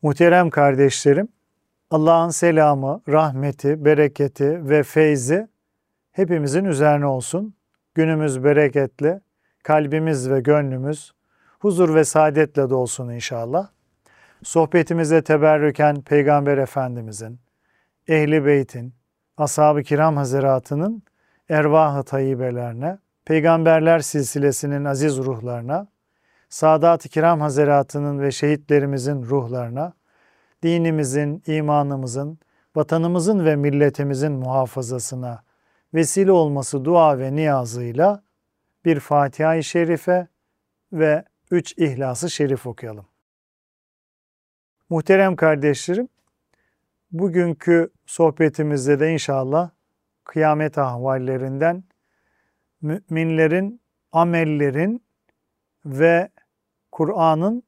Muhterem kardeşlerim, Allah'ın selamı, rahmeti, bereketi ve feyzi hepimizin üzerine olsun. Günümüz bereketli, kalbimiz ve gönlümüz huzur ve saadetle dolsun inşallah. Sohbetimize teberrüken Peygamber Efendimizin, Ehl-i Beyt'in, Ashab-ı Kiram Hazretleri'nin ervah-ı tayyibelerine, Peygamberler silsilesinin aziz ruhlarına, Sadat-ı Kiram Hazretleri'nin ve şehitlerimizin ruhlarına, dinimizin, imanımızın, vatanımızın ve milletimizin muhafazasına vesile olması dua ve niyazıyla bir Fatiha-i Şerife ve 3 İhlas-ı Şerif okuyalım. Muhterem kardeşlerim, bugünkü sohbetimizde de inşallah kıyamet ahvallerinden, müminlerin, amellerin ve Kur'an'ın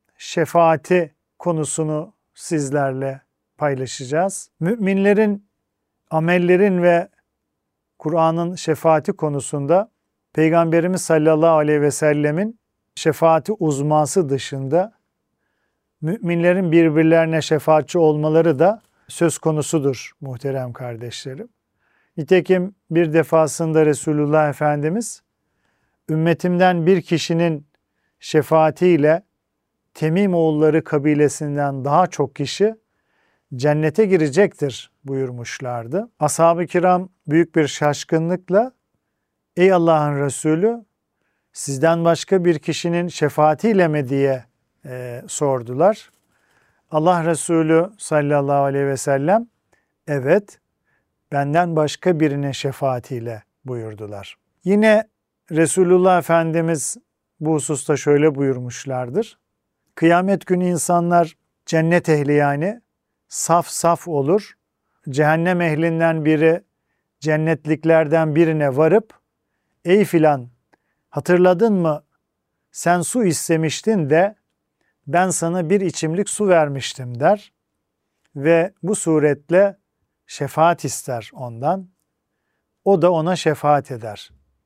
şefaati konusunu sizlerle paylaşacağız. Müminlerin, amellerin ve Kur'an'ın şefaati konusunda Peygamberimiz sallallahu aleyhi ve sellemin şefaati uzması dışında müminlerin birbirlerine şefaatçi olmaları da söz konusudur muhterem kardeşlerim. Nitekim bir defasında Resulullah Efendimiz, ümmetimden bir kişinin şefaatiyle Temim oğulları kabilesinden daha çok kişi cennete girecektir buyurmuşlardı. Ashab-ı kiram büyük bir şaşkınlıkla, ey Allah'ın Resulü, sizden başka bir kişinin şefaatiyle mi diye sordular. Allah Resulü sallallahu aleyhi ve sellem, evet, benden başka birinin şefaatiyle buyurdular. Yine Resulullah Efendimiz bu hususta şöyle buyurmuşlardır. Kıyamet günü insanlar cennet ehli yani saf saf olur. Cehennem ehlinden biri cennetliklerden birine varıp ey filan hatırladın mı sen su istemiştin de ben sana bir içimlik su vermiştim der. Ve bu suretle şefaat ister ondan. O da ona şefaat eder.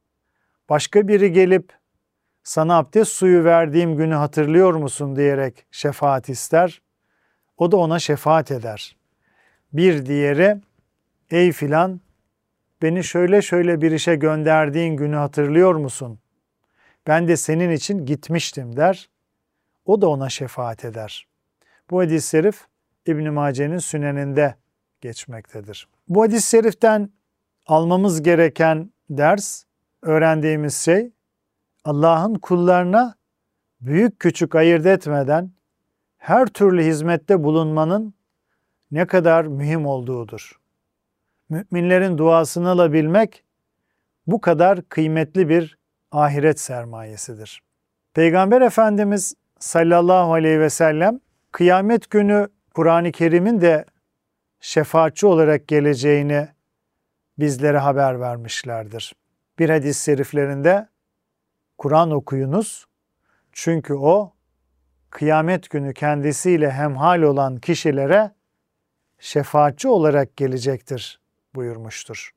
Başka biri gelip sana abdest suyu verdiğim günü hatırlıyor musun diyerek şefaat ister. O da ona şefaat eder. Bir diğeri, ey filan beni şöyle şöyle bir işe gönderdiğin günü hatırlıyor musun? Ben de senin için gitmiştim der. O da ona şefaat eder. Bu hadis-i şerif İbn-i Mace'nin Süneninde geçmektedir. Bu hadis-i şeriften almamız gereken ders, öğrendiğimiz şey, Allah'ın kullarına büyük küçük ayırt etmeden her türlü hizmette bulunmanın ne kadar mühim olduğudur. Müminlerin duasını alabilmek bu kadar kıymetli bir ahiret sermayesidir. Peygamber Efendimiz sallallahu aleyhi ve sellem kıyamet günü Kur'an-ı Kerim'in de şefaatçi olarak geleceğini bizlere haber vermişlerdir. Bir hadis-i şeriflerinde Kur'an okuyunuz çünkü o kıyamet günü kendisiyle hemhal olan kişilere şefaatçi olarak gelecektir buyurmuştur.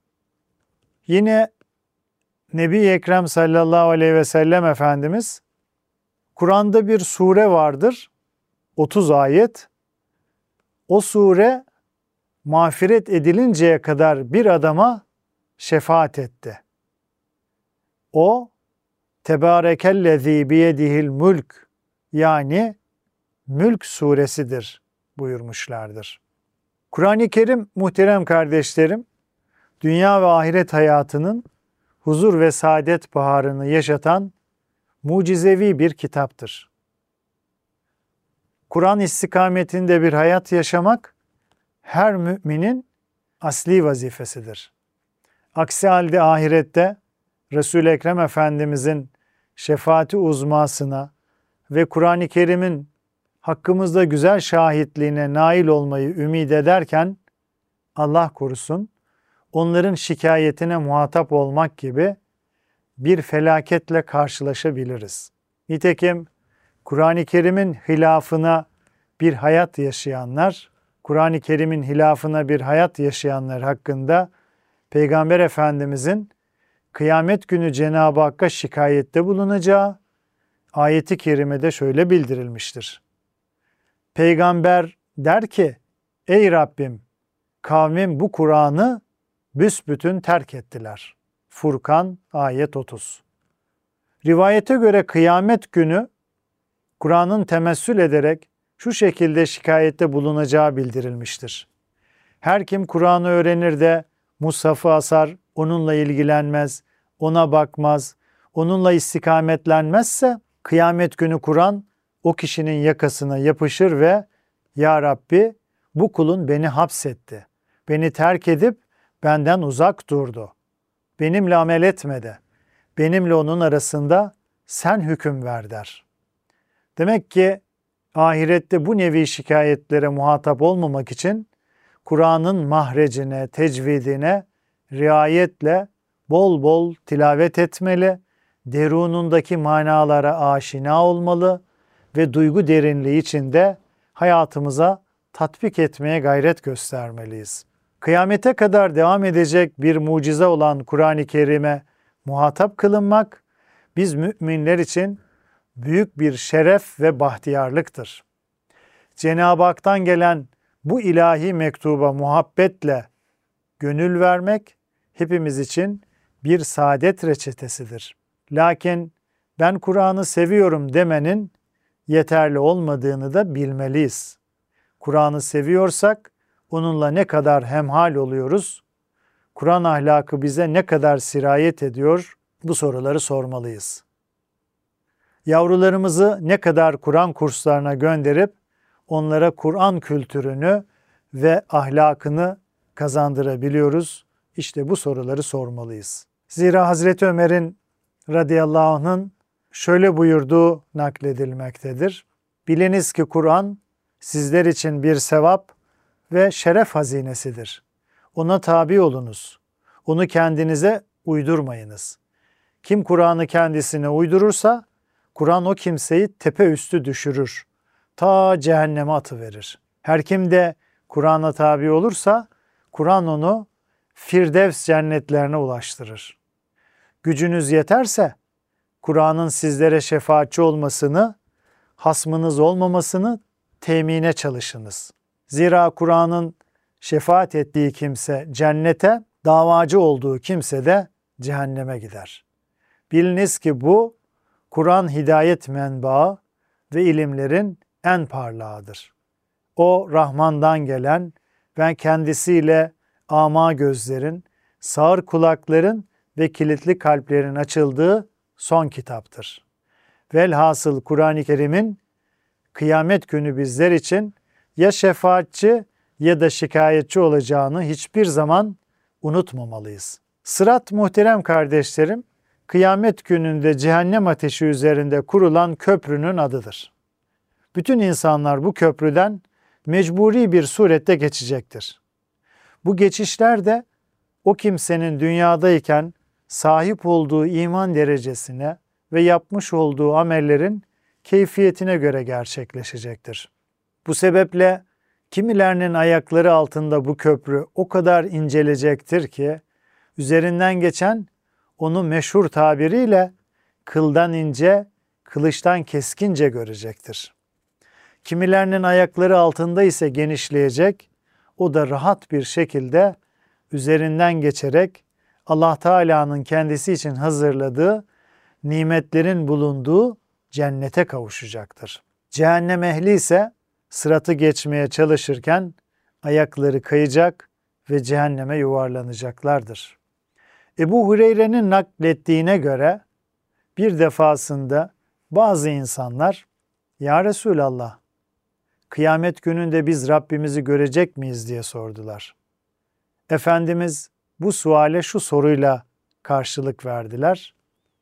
Yine Nebi-i Ekrem sallallahu aleyhi ve sellem Efendimiz, Kur'an'da bir sure vardır, 30 ayet. O sure mağfiret edilinceye kadar bir adama şefaat etti. O, Tebârekellezî biyedihil mülk yani Mülk suresidir buyurmuşlardır. Kur'an-ı Kerim muhterem kardeşlerim, dünya ve ahiret hayatının huzur ve saadet baharını yaşatan mucizevi bir kitaptır. Kur'an istikametinde bir hayat yaşamak her müminin asli vazifesidir. Aksi halde ahirette Resul-i Ekrem Efendimizin şefaati uzmasına ve Kur'an-ı Kerim'in hakkımızda güzel şahitliğine nail olmayı ümit ederken Allah korusun onların şikayetine muhatap olmak gibi bir felaketle karşılaşabiliriz. Nitekim Kur'an-ı Kerim'in hilafına bir hayat yaşayanlar, Kur'an-ı Kerim'in hilafına bir hayat yaşayanlar hakkında Peygamber Efendimizin kıyamet günü Cenab-ı Hakk'a şikayette bulunacağı ayeti kerimede şöyle bildirilmiştir. Peygamber der ki, ey Rabbim, kavmim bu Kur'an'ı büsbütün terk ettiler. Furkan ayet 30. Rivayete göre kıyamet günü Kur'an'ın temessül ederek şu şekilde şikayette bulunacağı bildirilmiştir. Her kim Kur'an'ı öğrenir de mushafı asar, onunla ilgilenmez, ona bakmaz, onunla istikametlenmezse kıyamet günü Kur'an o kişinin yakasına yapışır ve Ya Rabbi bu kulun beni hapsetti, beni terk edip benden uzak durdu, benimle amel etmedi, benimle onun arasında sen hüküm ver der. Demek ki ahirette bu nevi şikayetlere muhatap olmamak için Kur'an'ın mahrecine, tecvidine riayetle bol bol tilavet etmeli, derunundaki manalara aşina olmalı ve duygu derinliği içinde hayatımıza tatbik etmeye gayret göstermeliyiz. Kıyamete kadar devam edecek bir mucize olan Kur'an-ı Kerim'e muhatap kılınmak, biz müminler için büyük bir şeref ve bahtiyarlıktır. Cenab-ı Hak'tan gelen bu ilahi mektuba muhabbetle gönül vermek hepimiz için bir saadet reçetesidir. Lakin ben Kur'an'ı seviyorum demenin yeterli olmadığını da bilmeliyiz. Kur'an'ı seviyorsak onunla ne kadar hemhal oluyoruz? Kur'an ahlakı bize ne kadar sirayet ediyor? Bu soruları sormalıyız. Yavrularımızı ne kadar Kur'an kurslarına gönderip onlara Kur'an kültürünü ve ahlakını kazandırabiliyoruz? İşte bu soruları sormalıyız. Zira Hazreti Ömer'in radıyallahu anh'ın şöyle buyurduğu nakledilmektedir. Biliniz ki Kur'an sizler için bir sevap ve şeref hazinesidir. Ona tabi olunuz. Onu kendinize uydurmayınız. Kim Kur'an'ı kendisine uydurursa Kur'an o kimseyi tepe üstü düşürür. Ta cehenneme atıverir. Her kim de Kur'an'a tabi olursa Kur'an onu Firdevs cennetlerine ulaştırır. Gücünüz yeterse Kur'an'ın sizlere şefaatçi olmasını, hasmınız olmamasını temine çalışınız. Zira Kur'an'ın şefaat ettiği kimse cennete, davacı olduğu kimse de cehenneme gider. Biliniz ki bu Kur'an hidayet menbaı ve ilimlerin en parlağıdır. O Rahman'dan gelen ve kendisiyle ama gözlerin, sağır kulakların ve kilitli kalplerin açıldığı son kitaptır. Velhasıl Kur'an-ı Kerim'in kıyamet günü bizler için ya şefaatçi ya da şikayetçi olacağını hiçbir zaman unutmamalıyız. Sırat muhterem kardeşlerim, kıyamet gününde cehennem ateşi üzerinde kurulan köprünün adıdır. Bütün insanlar bu köprüden mecburi bir surette geçecektir. Bu geçişler de o kimsenin dünyadayken sahip olduğu iman derecesine ve yapmış olduğu amellerin keyfiyetine göre gerçekleşecektir. Bu sebeple kimilerinin ayakları altında bu köprü o kadar incelecektir ki üzerinden geçen onu meşhur tabiriyle kıldan ince, kılıçtan keskince görecektir. Kimilerinin ayakları altında ise genişleyecek, o da rahat bir şekilde üzerinden geçerek Allah Teala'nın kendisi için hazırladığı nimetlerin bulunduğu cennete kavuşacaktır. Cehennem ehli ise sıratı geçmeye çalışırken ayakları kayacak ve cehenneme yuvarlanacaklardır. Ebu Hureyre'nin naklettiğine göre bir defasında bazı insanlar "Ya Resulallah, kıyamet gününde biz Rabbimizi görecek miyiz?" diye sordular. Efendimiz bu suale şu soruyla karşılık verdiler.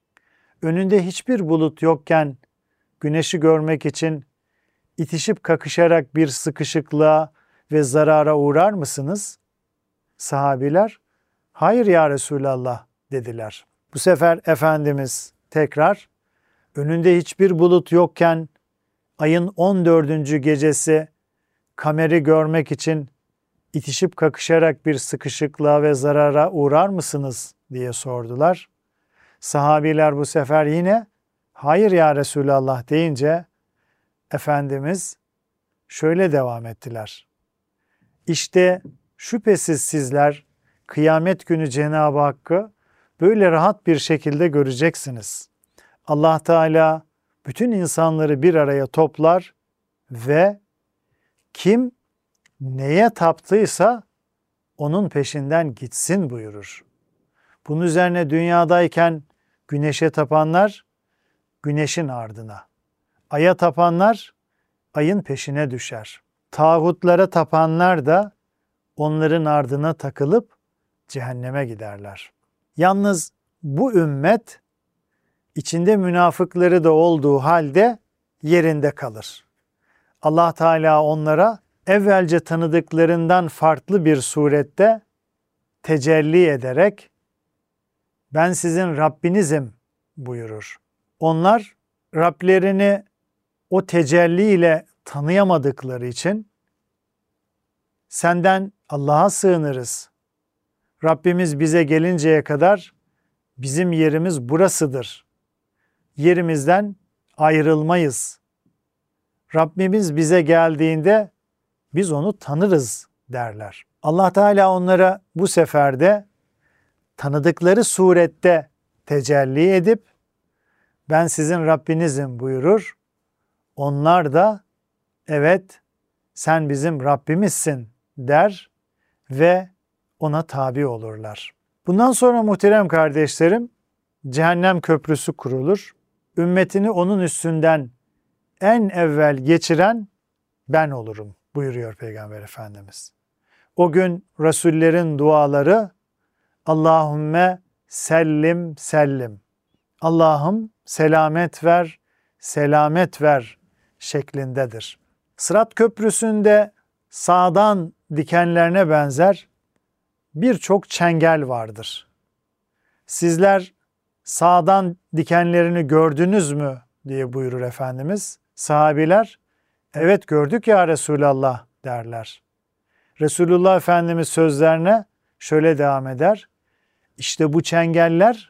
Önünde hiçbir bulut yokken güneşi görmek için itişip kakışarak bir sıkışıklığa ve zarara uğrar mısınız? Sahabiler, hayır ya Resulallah dediler. Bu sefer Efendimiz tekrar, önünde hiçbir bulut yokken ayın 14. gecesi kameri görmek için itişip kakışarak bir sıkışıklığa ve zarara uğrar mısınız diye sordular. Sahabiler bu sefer yine hayır ya Resulallah deyince Efendimiz şöyle devam ettiler. İşte şüphesiz sizler kıyamet günü Cenab-ı Hakk'ı böyle rahat bir şekilde göreceksiniz. Allah Teala bütün insanları bir araya toplar ve kim neye taptıysa onun peşinden gitsin buyurur. Bunun üzerine dünyadayken güneşe tapanlar güneşin ardına, aya tapanlar ayın peşine düşer. Tağutlara tapanlar da onların ardına takılıp cehenneme giderler. Yalnız bu ümmet içinde münafıkları da olduğu halde yerinde kalır. Allah Teala onlara evvelce tanıdıklarından farklı bir surette tecelli ederek ben sizin Rabbinizim buyurur. Onlar Rablerini o tecelli ile tanıyamadıkları için senden Allah'a sığınırız. Rabbimiz bize gelinceye kadar bizim yerimiz burasıdır. Yerimizden ayrılmayız. Rabbimiz bize geldiğinde biz onu tanırız derler. Allah Teala onlara bu sefer de tanıdıkları surette tecelli edip ben sizin Rabbinizim buyurur. Onlar da evet sen bizim Rabbimizsin der ve ona tabi olurlar. Bundan sonra muhterem kardeşlerim cehennem köprüsü kurulur. Ümmetini onun üstünden en evvel geçiren ben olurum buyuruyor Peygamber Efendimiz. O gün Resullerin duaları Allahümme sellim sellim. Allah'ım selamet ver, selamet ver şeklindedir. Sırat köprüsünde sağdan dikenlerine benzer birçok çengel vardır. Sizler sağdan dikenlerini gördünüz mü diye buyurur Efendimiz. Sahabiler evet gördük ya Resulallah derler. Resulullah Efendimiz sözlerine şöyle devam eder. İşte bu çengeller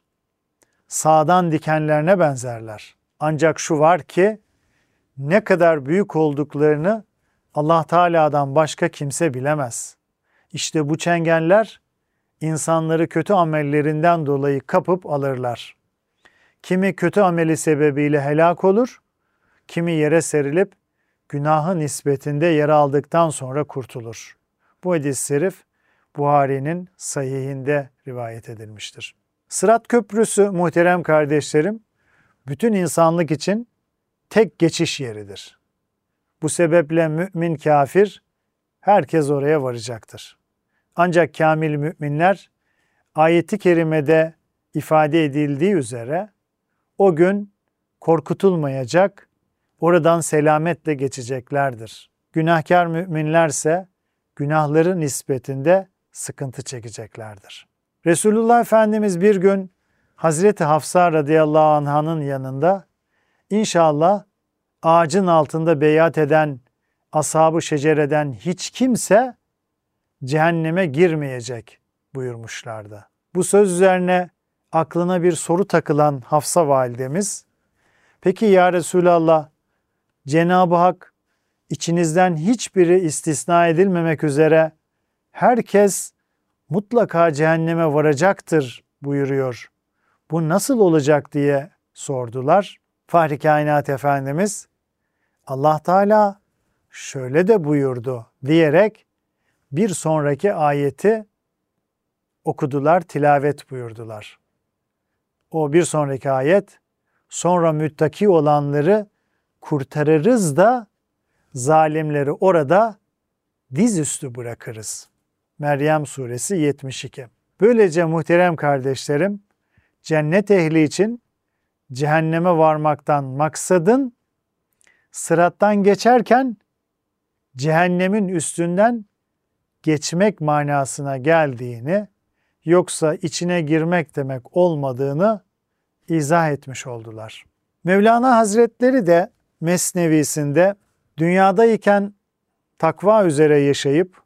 sağdan dikenlerine benzerler. Ancak şu var ki ne kadar büyük olduklarını Allah Teala'dan başka kimse bilemez. İşte bu çengeller insanları kötü amellerinden dolayı kapıp alırlar. Kimi kötü ameli sebebiyle helak olur, kimi yere serilip günahı nispetinde yer aldıktan sonra kurtulur. Bu hadis-i şerif Buhari'nin sahihinde rivayet edilmiştir. Sırat köprüsü muhterem kardeşlerim, bütün insanlık için tek geçiş yeridir. Bu sebeple mümin kafir herkes oraya varacaktır. Ancak kamil müminler ayeti kerimede ifade edildiği üzere o gün korkutulmayacak, oradan selametle geçeceklerdir. Günahkar müminlerse günahları nispetinde sıkıntı çekeceklerdir. Resulullah Efendimiz bir gün Hazreti Hafsa radıyallahu anh'ın yanında İnşallah ağacın altında beyat eden ashab-ı şecereden hiç kimse cehenneme girmeyecek buyurmuşlardı. Bu söz üzerine aklına bir soru takılan Hafsa validemiz, peki ya Resulallah Cenab-ı Hak içinizden hiçbiri istisna edilmemek üzere herkes mutlaka cehenneme varacaktır buyuruyor. Bu nasıl olacak diye sordular. Fahri Kainat Efendimiz Allah Teala şöyle de buyurdu diyerek bir sonraki ayeti okudular, tilavet buyurdular. O bir sonraki ayet sonra müttaki olanları kurtarırız da zalimleri orada dizüstü bırakırız. Meryem suresi 72. Böylece muhterem kardeşlerim cennet ehli için cehenneme varmaktan maksadın sırattan geçerken cehennemin üstünden geçmek manasına geldiğini, yoksa içine girmek demek olmadığını izah etmiş oldular. Mevlana Hazretleri de Mesnevisinde dünyadayken takva üzere yaşayıp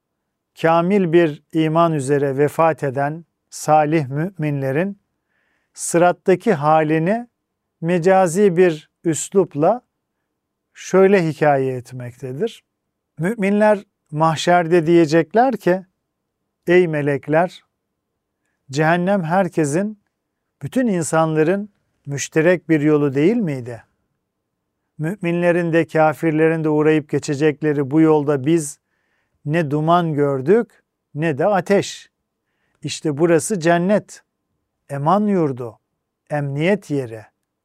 kamil bir iman üzere vefat eden salih müminlerin sırattaki halini mecazi bir üslupla şöyle hikaye etmektedir. Müminler mahşerde diyecekler ki, ey melekler, cehennem herkesin, bütün insanların müşterek bir yolu değil miydi? Müminlerin de kafirlerin de uğrayıp geçecekleri bu yolda biz ne duman gördük ne de ateş. İşte burası cennet, eman yurdu, emniyet yeri.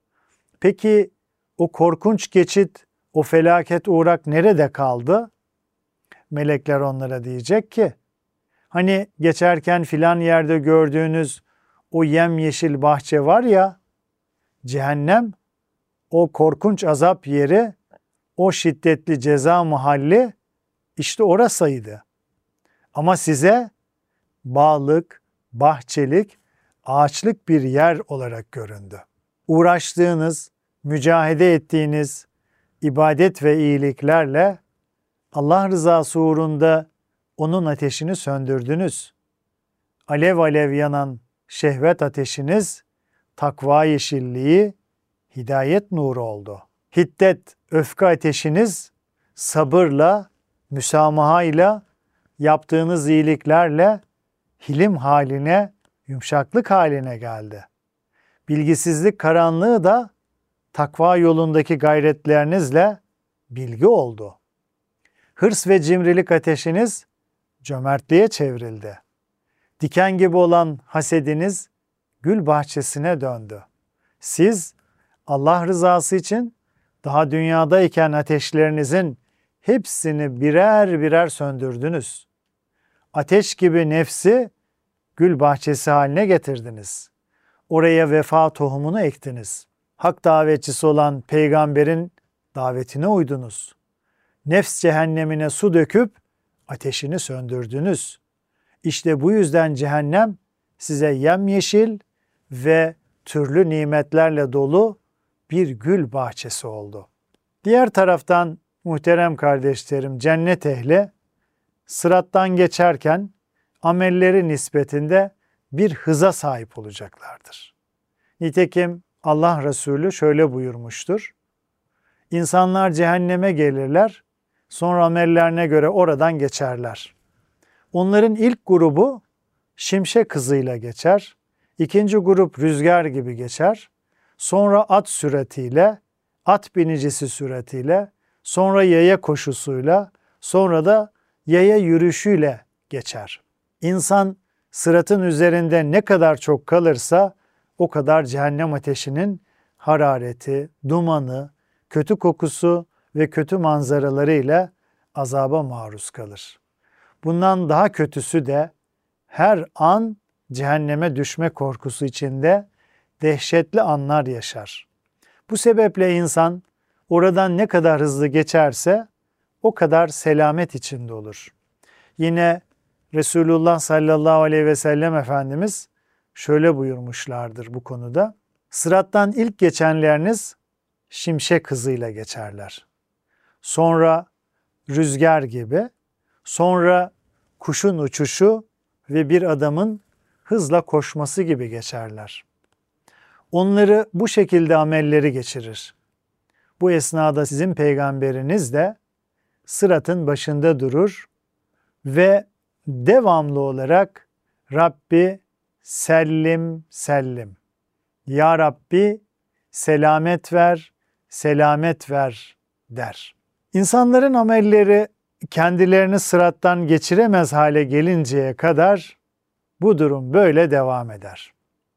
Peki o korkunç geçit, o felaket uğrak nerede kaldı? Melekler onlara diyecek ki, hani geçerken filan yerde gördüğünüz o yemyeşil bahçe var ya, cehennem, o korkunç azap yeri, o şiddetli ceza mahalli, işte orasıydı. Ama size bağlık, bahçelik, ağaçlık bir yer olarak göründü. Uğraştığınız, mücahede ettiğiniz ibadet ve iyiliklerle Allah rızası uğrunda onun ateşini söndürdünüz. Alev alev yanan şehvet ateşiniz, takva yeşilliği, hidayet nuru oldu. Hiddet, öfke ateşiniz sabırla, müsamahayla, yaptığınız iyiliklerle hilim haline, yumuşaklık haline geldi. Bilgisizlik karanlığı da takva yolundaki gayretlerinizle bilgi oldu. Hırs ve cimrilik ateşiniz cömertliğe çevrildi. Diken gibi olan hasediniz gül bahçesine döndü. Siz Allah rızası için daha dünyadayken ateşlerinizin hepsini birer birer söndürdünüz. Ateş gibi nefsi gül bahçesi haline getirdiniz. Oraya vefa tohumunu ektiniz. Hak davetçisi olan peygamberin davetine uydunuz. Nefs cehennemine su döküp ateşini söndürdünüz. İşte bu yüzden cehennem size yemyeşil ve türlü nimetlerle dolu bir gül bahçesi oldu. Diğer taraftan muhterem kardeşlerim, cennet ehli sırattan geçerken amelleri nispetinde bir hıza sahip olacaklardır. Nitekim Allah Resulü şöyle buyurmuştur. İnsanlar cehenneme gelirler, sonra amellerine göre oradan geçerler. Onların ilk grubu şimşek hızıyla geçer, ikinci grup rüzgar gibi geçer, sonra at süratiyle, at binicisi süratiyle, sonra yaya koşusuyla, sonra da yaya yürüyüşüyle geçer. İnsan sıratın üzerinde ne kadar çok kalırsa o kadar cehennem ateşinin harareti, dumanı, kötü kokusu ve kötü manzaralarıyla azaba maruz kalır. Bundan daha kötüsü de her an cehenneme düşme korkusu içinde dehşetli anlar yaşar. Bu sebeple insan oradan ne kadar hızlı geçerse o kadar selamet içinde olur. Yine Resulullah sallallahu aleyhi ve sellem Efendimiz şöyle buyurmuşlardır bu konuda. Sırattan ilk geçenleriniz şimşek hızıyla geçerler. Sonra rüzgar gibi, sonra kuşun uçuşu ve bir adamın hızla koşması gibi geçerler. Onları bu şekilde amelleri geçirir. Bu esnada sizin peygamberiniz de sıratın başında durur ve devamlı olarak Rabbi sellim sellim. Ya Rabbi selamet ver, selamet ver der. İnsanların amelleri kendilerini sırattan geçiremez hale gelinceye kadar bu durum böyle devam eder.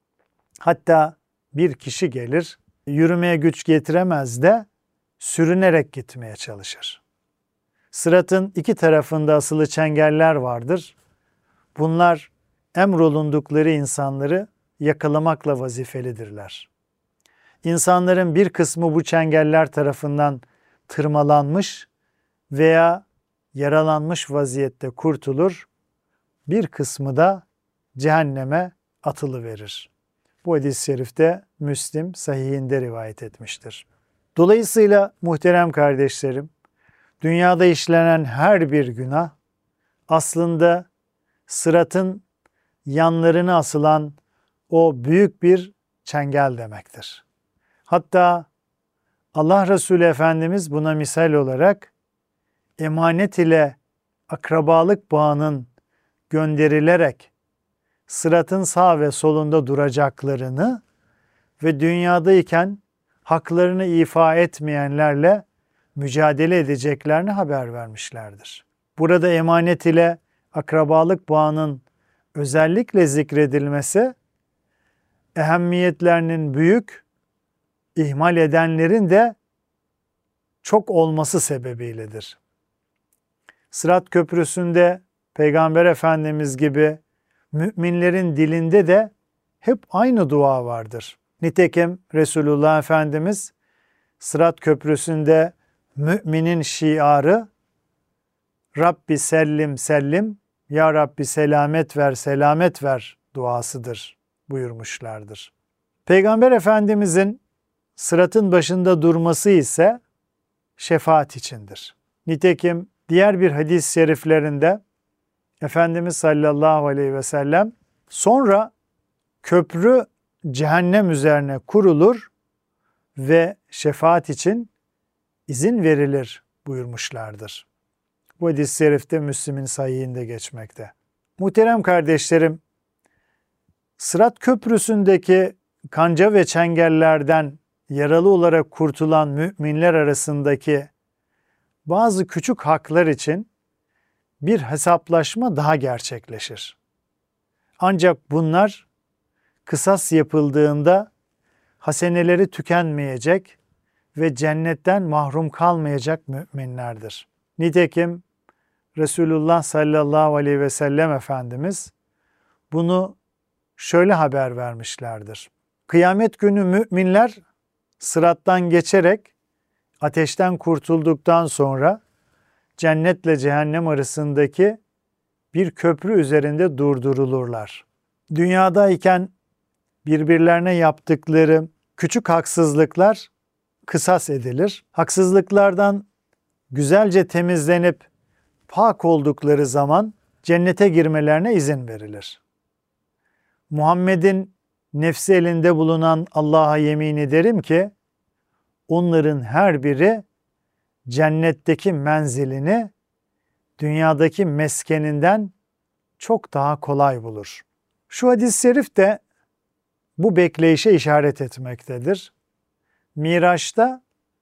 Hatta bir kişi gelir, yürümeye güç getiremez de sürünerek gitmeye çalışır. Sıratın iki tarafında asılı çengeller vardır. Bunlar emrolundukları insanları yakalamakla vazifelidirler. İnsanların bir kısmı bu çengeller tarafından tırmalanmış veya yaralanmış vaziyette kurtulur, bir kısmı da cehenneme atılıverir. Bu hadis-i şerifte Müslim sahihinde rivayet etmiştir. Dolayısıyla muhterem kardeşlerim, dünyada işlenen her bir günah aslında sıratın yanlarına asılan o büyük bir çengel demektir. Hatta Allah Resulü Efendimiz buna misal olarak emanet ile akrabalık bağının gönderilerek sıratın sağ ve solunda duracaklarını ve dünyadayken haklarını ifa etmeyenlerle mücadele edeceklerini haber vermişlerdir. Burada emanet ile akrabalık bağının özellikle zikredilmesi, ehemmiyetlerinin büyük, ihmal edenlerin de çok olması sebebiyledir. Sırat Köprüsü'nde Peygamber Efendimiz gibi müminlerin dilinde de hep aynı dua vardır. Nitekim Resulullah Efendimiz Sırat Köprüsü'nde müminin şiarı Rabbi sellim sellim, Ya Rabbi selamet ver selamet ver duasıdır buyurmuşlardır. Peygamber Efendimizin sıratın başında durması ise şefaat içindir. Nitekim diğer bir hadis-i şeriflerinde Efendimiz sallallahu aleyhi ve sellem sonra köprü cehennem üzerine kurulur ve şefaat için izin verilir buyurmuşlardır. Bu hadis-i şerifte Müslim'in sahihinde geçmekte. Muhterem kardeşlerim, Sırat Köprüsü'ndeki kanca ve çengellerden yaralı olarak kurtulan müminler arasındaki bazı küçük haklar için bir hesaplaşma daha gerçekleşir. Ancak bunlar kısas yapıldığında haseneleri tükenmeyecek ve cennetten mahrum kalmayacak müminlerdir. Nitekim Resulullah sallallahu aleyhi ve sellem Efendimiz bunu şöyle haber vermişlerdir. Kıyamet günü müminler sırattan geçerek ateşten kurtulduktan sonra cennetle cehennem arasındaki bir köprü üzerinde durdurulurlar. Dünyadayken birbirlerine yaptıkları küçük haksızlıklar kısas edilir. Haksızlıklardan güzelce temizlenip pak oldukları zaman cennete girmelerine izin verilir. Muhammed'in nefsi elinde bulunan Allah'a yemin ederim ki onların her biri cennetteki menzilini dünyadaki meskeninden çok daha kolay bulur. Şu hadis-i şerif de bu bekleyişe işaret etmektedir. Miraç'ta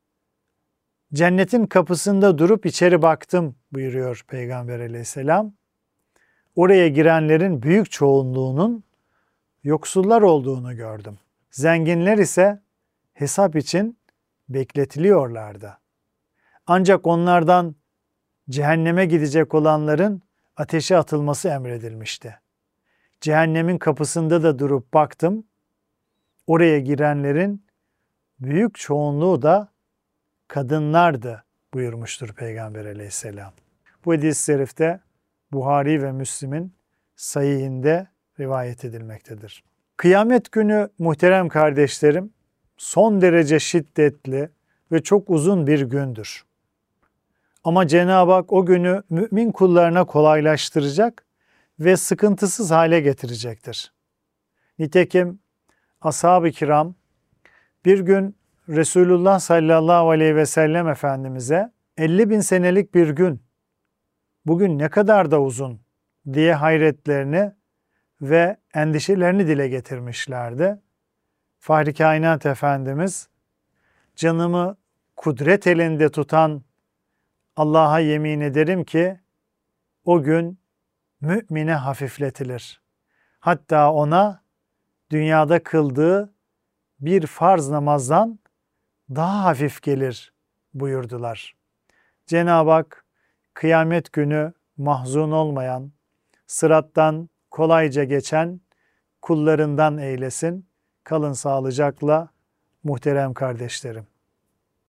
cennetin kapısında durup içeri baktım buyuruyor Peygamber Aleyhisselam. Oraya girenlerin büyük çoğunluğunun yoksullar olduğunu gördüm. Zenginler ise hesap için bekletiliyorlardı. Ancak onlardan cehenneme gidecek olanların ateşe atılması emredilmişti. Cehennemin kapısında da durup baktım. Oraya girenlerin büyük çoğunluğu da kadınlardı buyurmuştur Peygamber Aleyhisselam. Bu hadis-i şerifte Buhari ve Müslim'in sahihinde rivayet edilmektedir. Kıyamet günü muhterem kardeşlerim son derece şiddetli ve çok uzun bir gündür. Ama Cenab-ı Hak o günü mümin kullarına kolaylaştıracak ve sıkıntısız hale getirecektir. Nitekim ashab-ı kiram bir gün Resulullah sallallahu aleyhi ve sellem Efendimiz'e 50.000 senelik bir gün, bugün ne kadar da uzun diye hayretlerini ve endişelerini dile getirmişlerdi. Fahri Kainat Efendimiz, canımı kudret elinde tutan Allah'a yemin ederim ki o gün mümine hafifletilir. Hatta ona dünyada kıldığı bir farz namazdan daha hafif gelir buyurdular. Cenab-ı Hak kıyamet günü mahzun olmayan, sırattan kolayca geçen kullarından eylesin. Kalın sağlıcakla muhterem kardeşlerim.